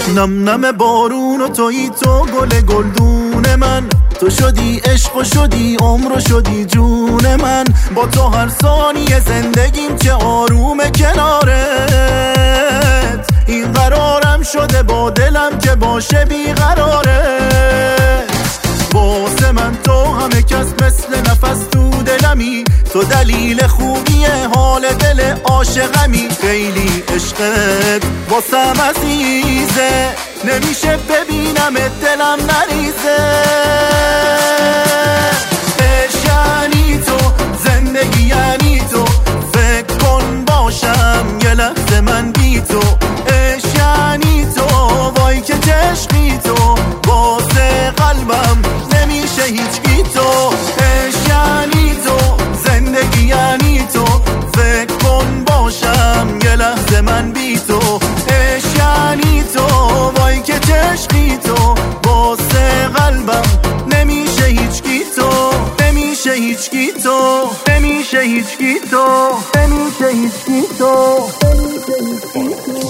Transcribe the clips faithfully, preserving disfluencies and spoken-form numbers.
نم نم بارون و تویی تو گل گلدون من، تو شدی عشق و شدی عمر و شدی جون من. با تو هر ثانیه زندگیم چه آرومه کنارت، این قرارم شده با دلم که باشه بیقرارت. واسه من تو همه کس مثل نفس تو دلمی، تو دلیل خوبی حال دل عاشقمی. خیلی عشقت واسم عزیزه، نمیشه ببینم دلم نریزه. عشق یعنی تو، زندگی یعنی تو، فکر کن باشم یه لحظه من بی تو. عشق یعنی تو، وای که عشقی تو، واسه قلبم نمیشه هیچکی تو. عشق یعنی تو، زندگی یعنی تو، فکر کن باشم یه لحظه من بی تو. عشق یعنی تو، وای که عشقی تو، واسه قلبم نمیشه هیچکی تو، نمیشه هیچکی تو، نمیشه هیچکی تو، نمیشه هیچکی تو، نمیشه هیچکی تو.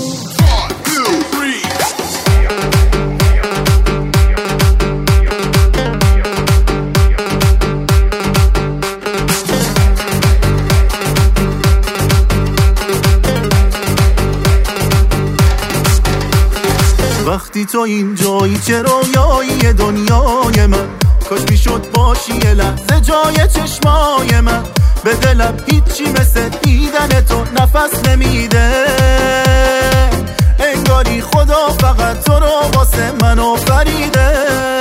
وقتی تو این جایی چه رویایی دنیای من، کاش میشد باشی یه لحظه جای چشمای من. به دلم هیچی مثل دیدن تو نفس نمیده، انگاری خدا فقط تو رو واسه من آفریده.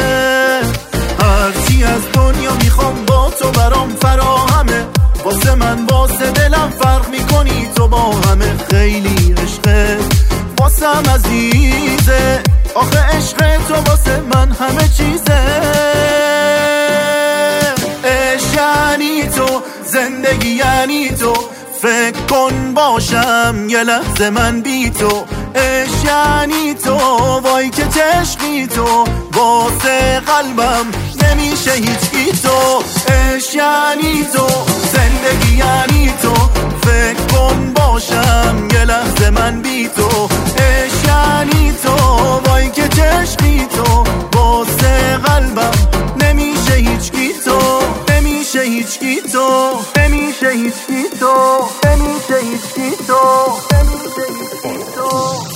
هرچی از دنیا میخوام با تو برام فراهمه، واسه من واسه دلم فرق میکنی تو با همه. خیلی عشقت واسم عزیزه، آخه عشق تو واسه من همه چیزه. عشق یعنی تو، زندگی یعنی تو، فکر کن باشم یه لحظه من بی تو. عشق یعنی تو، وای که عشقی تو، واسه قلبم نمیشه هیچکی تو. عشق یعنی تو، زندگی یعنی تو، فکر کن باشم یه لحظه من بی تو. عشق یعنی تو، وای که عشقی تو، واسه قلبم نمیشه هیچکی تو، نمیشه هیچکی تو، نمیشه هیچکی تو، نمیشه هیچکی تو، نمیشه هیچکی تو.